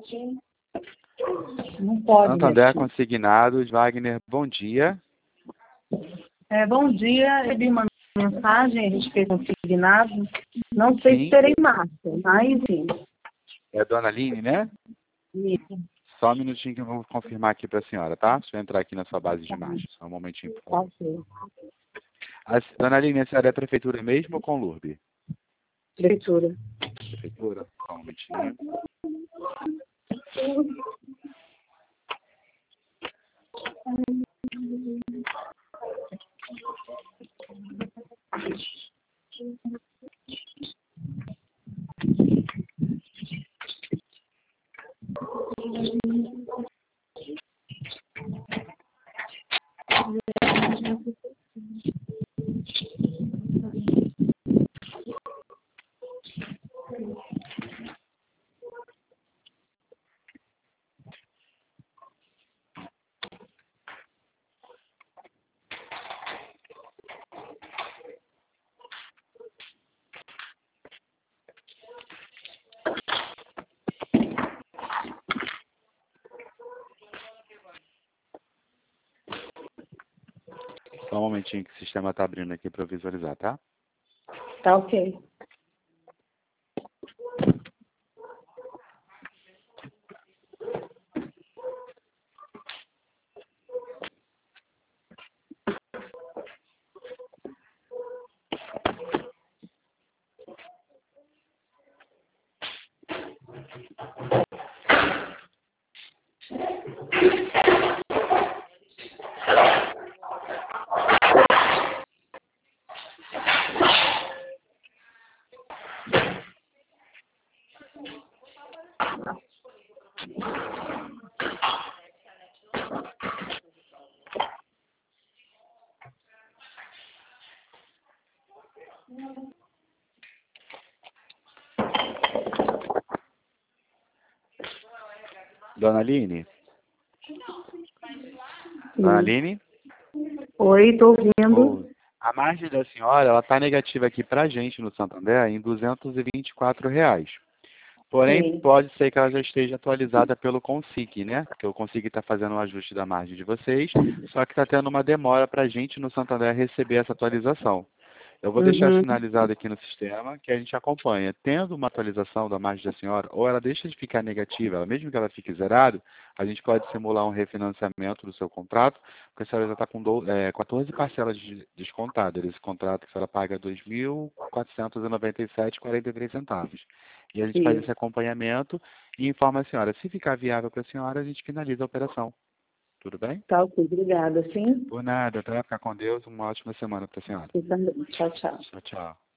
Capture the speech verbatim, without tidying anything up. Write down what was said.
Não pode. Santander Consignados, Wagner, bom dia. É, bom dia, eu recebi uma mensagem a respeito do consignado. Não sei Sim. se terei marca, mas sim. É a dona Aline, né? Isso. Só um minutinho que eu vou confirmar aqui para a senhora, tá? Deixa eu entrar aqui na sua base de imagens. Só um momentinho, por favor. Ok. A, dona Aline, a senhora é prefeitura mesmo ou Conlurb? Prefeitura. Prefeitura? Só um momentinho. Só um momentinho que o sistema está abrindo aqui para eu visualizar, tá? Tá ok. Dona Aline? Dona Aline? Oi, tô ouvindo. Oh, a margem da senhora, ela está negativa aqui para a gente no Santander em duzentos e vinte e quatro reais. Porém, Sim. pode ser que ela já esteja atualizada pelo Consig, né? Porque o Consig está fazendo o ajuste da margem de vocês, só que está tendo uma demora para a gente no Santander receber essa atualização. Eu vou deixar Uhum. sinalizado aqui no sistema que a gente acompanha. Tendo uma atualização da margem da senhora, ou ela deixa de ficar negativa, mesmo que ela fique zerado, a gente pode simular um refinanciamento do seu contrato, porque a senhora já está com do, é, quatorze parcelas de, descontadas. Esse contrato que a senhora paga dois mil quatrocentos e noventa e sete reais e quarenta e três centavos. E a gente faz Isso. esse acompanhamento e informa a senhora. Se ficar viável para a senhora, a gente finaliza a operação. Tudo bem? Tá ok, obrigada, sim. Por nada. Até ficar com Deus. Uma ótima semana para a senhora. Você também. Tchau, tchau. Tchau, tchau.